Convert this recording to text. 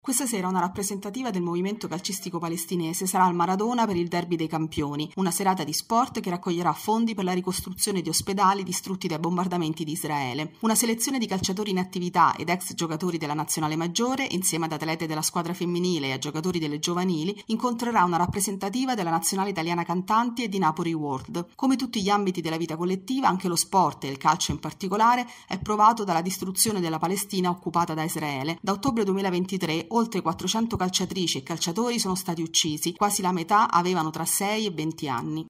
Questa sera una rappresentativa del movimento calcistico palestinese sarà al Maradona per il Derby dei Campioni, una serata di sport che raccoglierà fondi per la ricostruzione di ospedali distrutti dai bombardamenti di Israele. Una selezione di calciatori in attività ed ex giocatori della nazionale maggiore, insieme ad atlete della squadra femminile e a giocatori delle giovanili, incontrerà una rappresentativa della nazionale italiana cantanti e di Napoli World. Come tutti gli ambiti della vita collettiva, anche lo sport e il calcio in particolare è provato dalla distruzione della Palestina occupata da Israele. Da ottobre 2023 oltre 400 calciatrici e calciatori sono stati uccisi, quasi la metà avevano tra 6 e 20 anni.